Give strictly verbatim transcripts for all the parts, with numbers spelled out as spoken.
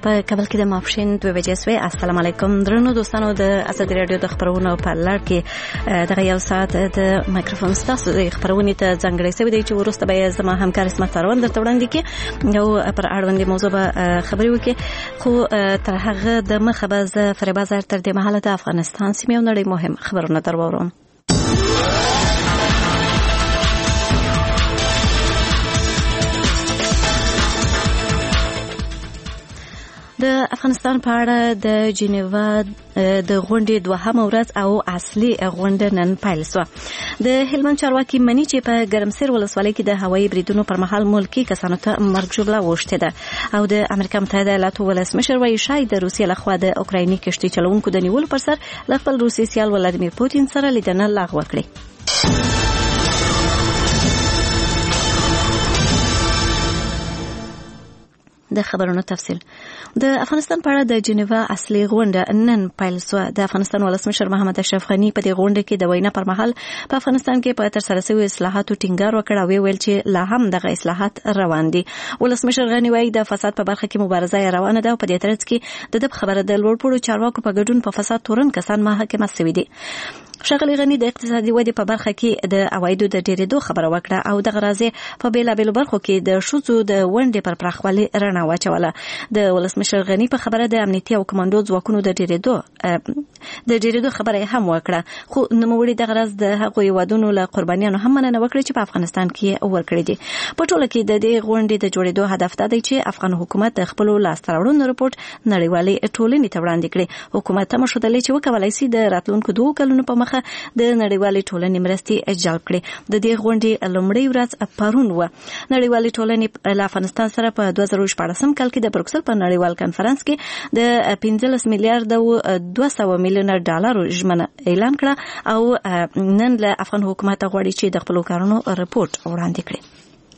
په کابل کې د ماپښین دوه بجې سوې. السلام علیکم درنو دوستانو د ازادي رادیو د خبرونو په لړ کې دغه یو ساعت د مایکروفون ستاسو د خبرونې ته ځانګړی شوی دی چې وروسته به زما همکار اسمت سروان درته وړاندې کړي یو پر اړوندې موضوع به خبرې وکړي. خو تر هغه د مخه به زه فریبا زر تر دې مهاله د افغانستان سیمې او نړۍ مهم خبرونه در واورم. د افغانستان په اړه د جنیوا د غونډې دوهمه ورځ او اصلي غونډه نن پیل شوه. د هلمند چارواکي مني چې په ګرمسیر ولسوالۍ کې د هوایي بریدونو پر مهال ملکی کسانو ته مرګ ژوبله اوښتې ده او د امریکا متحده ایالاتو ولسمشر وایي شاید د روسیې لخوا د اوکرایني کشتۍ چلوونکو د نیولو پر سر له خپل روسي سیال ولادیمیر پوتین سره لیدنه لغوه کړي. د خبرونو تفصیل. د افغانستان په اړه د جنیوا اصلي غونډه نن پیل شوه. د افغانستان ولسمشر محمد اشرف غني په دې غونډه کې د وینا پر مهال په افغانستان کې په ترسره شویو اصلاحاتو ټینګار وکړ او ویل چې لا هم دغه اصلاحات روان دي. ولسمشر غني وایي د فساد په برخه کې مبارزه روانه ده او په دې ترڅ کې د خبره د لوړپوړو چارواکو په ګډون په فساد تورن کسان محاکمه شوي دي. ښاغلي غني د اقتصادي ودې په برخه کې د عوایدو د ډېرېدو خبره وکړه او دغه راځي په بیلابیلو برخو کې د ښځو د ونډې پر پراخوالي رڼا واچوله. د ولسمشر غني په خبره د امنیتي او کمانډو ځواکونو د ډېرېدو د ډېرېدو خبره هم وکړه. خو نوموړي دغه راز د هغو هیوادونو له قربانیانو هم مننه وکړه چې په افغانستان کې ورکړي دي. په ټوله کې د دې غونډې د جوړېدو هدف دا دی چې افغان حکومت د خپلو لاسته راوړنو رپورټ نړیوالې ټولنې ته وړاندې کړي. حکومت تمه ښودلې چې وکولای شي د راتلونکو دوه کلونو په مخه د نړیوالې ټولنې مرستې جلب کړي. د دې غونډې لومړۍ ورځ پرون و. نړیوالې ټولنې له افغانستان سره په دوه زره شپاړسم کال کې د بروکسل په نړیوال کنفرانس کې د پنځلس میلیارډ او دوه سوه میلیونه ډالرو ژمنه اعلان کړه او نن له افغان حکومت غواړي چې د خپلو کارونو رپورټ وړاندې کړي.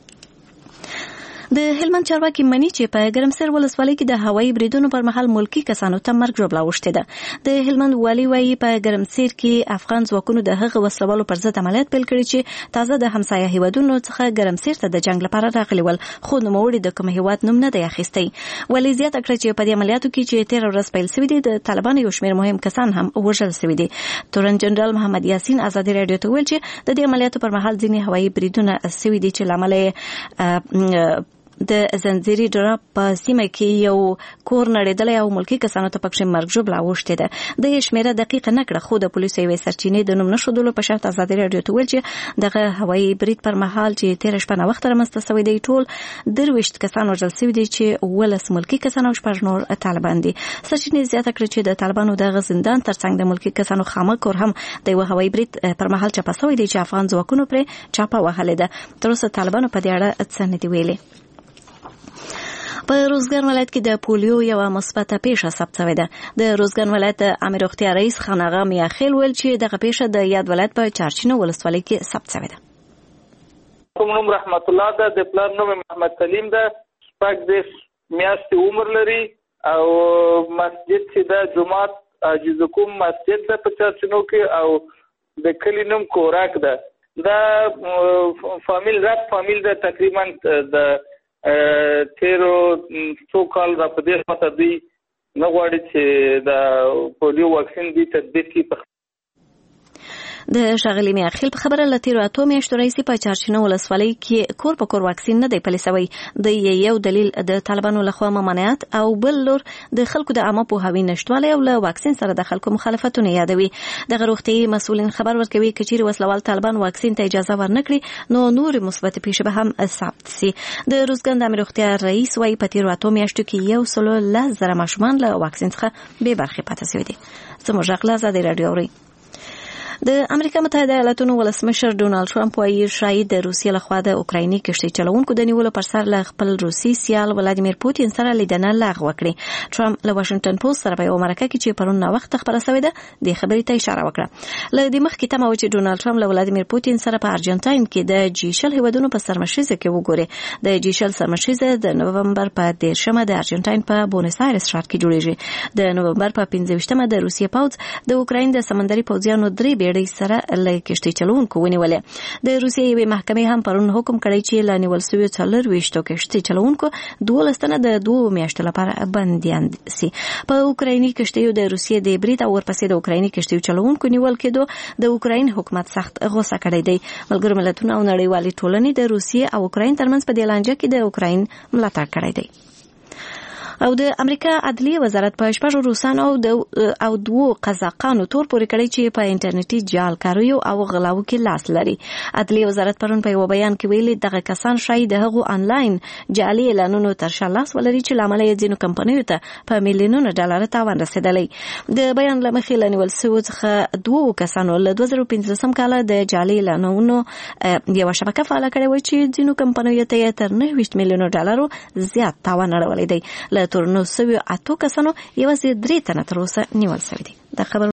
د هلمند چارواکي مني چې په ګرمسیر ولسوالۍ کې د هوایي بریدونو پر مهال ملکی کسانو ته مرګ ژوبله اوښتې ده. د هلمند والي وایي په ګرمسیر کې افغان ځواکونو د هغه وسلوالو پر ضد عملیات پیل کړي چې تازه د همسایه هیوادونو څخه ګرمسیر ته د جنگ لپاره راغلي ول خو نوموړي د کوم هیواد نوم نه دی اخیستی. والي زیاته کړه چې په دې عملیاتو کې چې تېره ورځ پیل شوي دي د طالبانو یو شمېر مهم کسان هم وژل شوي دي. تورن جنرال محمد یاسین ازادي رادیو ته ویل چې د دې عملیاتو پر مهال ځینې هوایي بریدونه شوي دي چې له امله د زنځيري ډراپ په سیمه کې یو کور نړیدلی او ملکی کسانو ته پکښې مرګ ژوبله اوښتې ده. د شمیره دقیقه نه کړه خو د پولیسو یوې سرچینې د نوم نښودلو په شرط ازادي رادیو ته ویل چې دغه هوایي برید پر مهال چې تېره شپه ناوخته رامنځته شوی دی ټول درویشت کسان وژل شوي دي چې اوولس ملکی کسان او شپږ نور طالبان دي. سرچینې زیاته کړه چې د طالبانو دغه زندان ترڅنګ د ملکی کسانو خامه کور هم د یوه هوایي برید پر مهال چاپه شوی دی چې افغان ځواکونو پرې چاپه وهلې ده. تر اوسه طالبانو په دې اړه څه نه دي ویلي. په روزګان ولایت کې د پولیو یو مثبته پیښه ثبت شوې ده. د روزګان ولایت امیر روغتیا رئیس خان آغا میاخیل ویل چې دغه پیښه د یاد ولایت په چارچینو ولسوالۍ کې ثبت شوې ده. کوم نوم رحمت الله ده، د پلار نوم محمد سلیم ده، شپږ دېرش میاشتې عمر لري او مسجد چې ده جومات عاجز کوم مسجد ده په چارچینو کې او د کلي نوم کوراک ده. دا فامیل رات فامیل ده تقریبا د تیرو څو کال را په دې خاطر دی نه غواړي چې د پولیو واکسین دی تطبیق کړي. د ښاغلي میاخیل په خبره له تیرو اتو میاشتو راهیسې په چارچینو ولسوالۍ کې کور په کور واکسین نه دی پلی سوی. د یو دلیل د طالبانو لخوا ممانعت او بل لور د خلکو د عامه پوهاوي نشتوالی او له واکسین سره د خلکو مخالفتونه یادوي. دغه روغتیايي مسؤلین خبر ورکوي که چیرې وسلوال طالبان واکسین ته اجازه ورنکړي نو نور مثبت پیښې به هم ثبت سي. د روزګان د امیر روغتیا رئیس وایي په تیرو اتو میاشتو کې یو سلو لس زره ماشومان له واکسین څخه بې برخې پاتې شوي دي. زموږ غږ له ازادي راډیو اورئ. د امریکا متحده ایالاتونو ولسمشر ډونالد ټرمپ وایي شاید د روسیې لخوا د اوکرایني کشتۍ چلوونکو د نیولو پر سر له خپل روسي سیال ولادیمیر پوتین سره لیدنه لغوه کړي. ټرمپ له واشنګټن پوسټ سره په یوه مرکه کې چې پرون ناوخته خپره شوې ده دې خبرې ته اشاره وکړه. له دې مخکې تمه وه چې ډونالد ټرمپ له ولادیمیر پوتین سره په ارجنټاین کې د جي شل هیوادونو په سرمشریزه کې وګوري. د جي شل سرمشریزه د نومبر په دېرشمه د ارجنټاین په بونس آیرس ښار کې جوړیږي. د نومبر په پنځه ویشتمه د روسیې پوځ د اوکراین د سمندري پوځیانو درې بیړۍ سره له کشتۍ چلوونکو ونیولې. د روسیې یوې محکمې هم پرون حکم کړی چې له نیول شویو څلورویشتو کشتۍ چلوونکو دولس تنه د دوو میاشتو لپاره بندیان سي. په اوکرایني کشتیو د روسیې د برید او ورپسې د اوکرایني کشتیو چلوونکو نیول کېدو د اوکراین حکومت سخت غوسه کړی دی. ملګرو ملتونو او نړیوالې ټولنې د روسیې او اوکراین ترمنځ په دې لانجه کې د اوکراین ملاتړ کړی دی. او د امریکا عدلیه وزارت په شپږو روسانو او د او دوو قزاقانو تور پورې کړی چې په انټرنیټي جعلکاریو او غلاو کې لاس لري. عدلیه وزارت پرون په یو بیان کې ویلي دغه کسان شاید د هغو انلاین جعلي اعلانونو تر شا لاس ولري چې لامل یې ځینو کمپنیو ته په میلیونونو ډالر تاوان رسیدلی. د بیان له مخې له نیول شویو څخه دوو کسانو له دوه زره پنځلسم کال د جعلي اعلانونو یوه شبکه فعاله کړې وه چې ځینو کمپنیو ته یې تر نهه ویشت میلیونو ډالرو زیات تاوان اړولی دی. له تورنو سویو اتو کسانو یوازې درې تنه تر اوسه نیول شوي دي. دا خبر